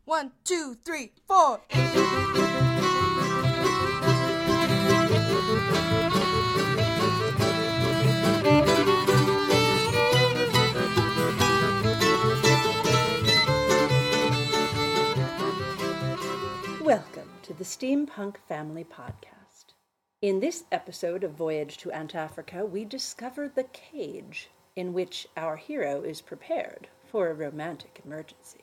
1, 2, 3, 4. Welcome to the Steampunk Family Podcast. In this episode of Voyage to Antarctica, we discover the cage in which our hero is prepared for a romantic emergency.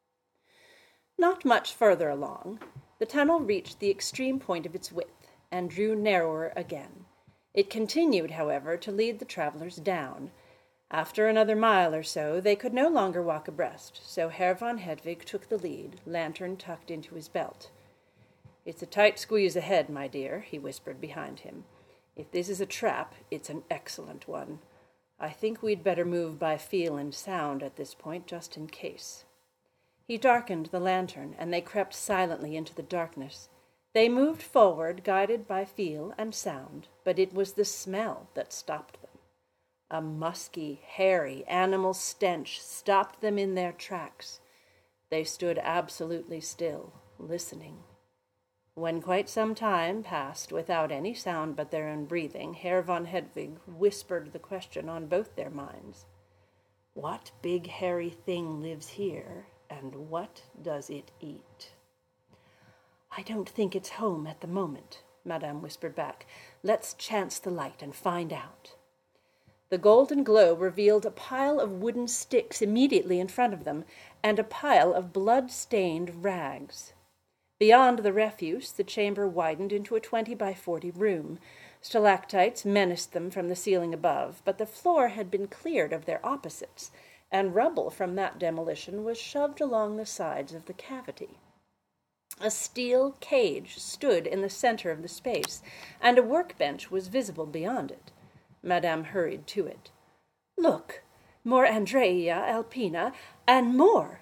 Not much further along, the tunnel reached the extreme point of its width and drew narrower again. It continued, however, to lead the travelers down. After another mile or so, they could no longer walk abreast, so Herr von Hedwig took the lead, lantern tucked into his belt. "It's a tight squeeze ahead, my dear," he whispered behind him. "If this is a trap, it's an excellent one. I think we'd better move by feel and sound at this point, just in case." He darkened the lantern, and they crept silently into the darkness. They moved forward, guided by feel and sound, but it was the smell that stopped them. A musky, hairy, animal stench stopped them in their tracks. They stood absolutely still, listening. When quite some time passed without any sound but their own breathing, Herr von Hedwig whispered the question on both their minds. "What big hairy thing lives here, and what does it eat?" "I don't think it's home at the moment," Madame whispered back. "Let's chance the light and find out." The golden glow revealed a pile of wooden sticks immediately in front of them, and a pile of blood-stained rags. Beyond the refuse, the chamber widened into a 20 by 40 room. Stalactites menaced them from the ceiling above, but the floor had been cleared of their opposites, and rubble from that demolition was shoved along the sides of the cavity. A steel cage stood in the center of the space, and a workbench was visible beyond it. Madame hurried to it. "Look, more Andrea alpina, and more!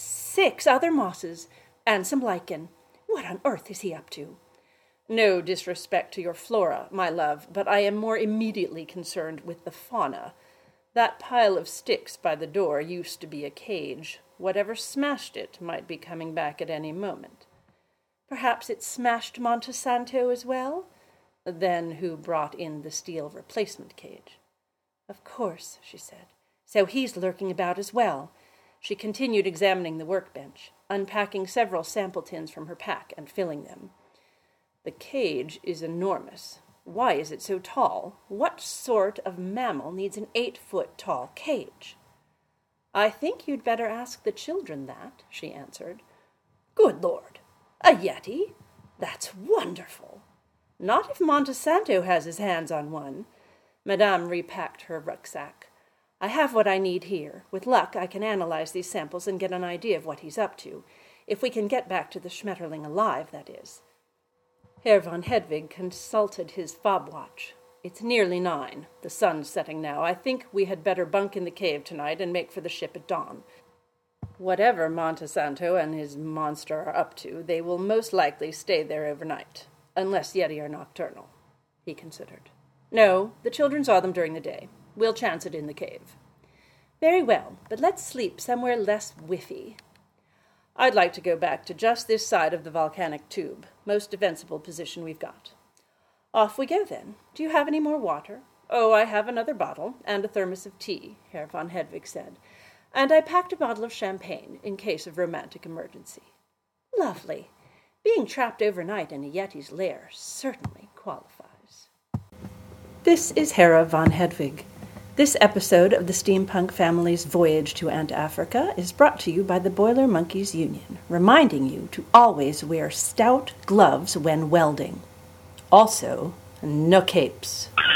6 other mosses, and some lichen. What on earth is he up to?" "No disrespect to your flora, my love, but I am more immediately concerned with the fauna. That pile of sticks by the door used to be a cage. Whatever smashed it might be coming back at any moment." "Perhaps it smashed Montesanto as well?" "Then who brought in the steel replacement cage?" "Of course," she said. "So he's lurking about as well." She continued examining the workbench, unpacking several sample tins from her pack and filling them. "The cage is enormous. Why is it so tall? What sort of mammal needs an 8-foot-tall cage?" "I think you'd better ask the children that," she answered. "Good Lord! A yeti? That's wonderful!" "Not if Montesanto has his hands on one." Madame repacked her rucksack. "I have what I need here. With luck, I can analyze these samples and get an idea of what he's up to. If we can get back to the Schmetterling alive, that is." Herr von Hedwig consulted his fob watch. "It's nearly 9. The sun's setting now. I think we had better bunk in the cave tonight and make for the ship at dawn. Whatever Montesanto and his monster are up to, they will most likely stay there overnight, unless yeti are nocturnal." He considered. "No, the children saw them during the day. We'll chance it in the cave." "Very well, but let's sleep somewhere less whiffy." "I'd like to go back to just this side of the volcanic tube. Most defensible position we've got." "Off we go, then. Do you have any more water?" "Oh, I have another bottle, and a thermos of tea," Herr von Hedwig said. "And I packed a bottle of champagne, in case of romantic emergency." "Lovely. Being trapped overnight in a yeti's lair certainly qualifies." This is Hera von Hedwig. This episode of the Steampunk Family's Voyage to Antarctica is brought to you by the Boiler Monkeys Union, reminding you to always wear stout gloves when welding. Also, no capes.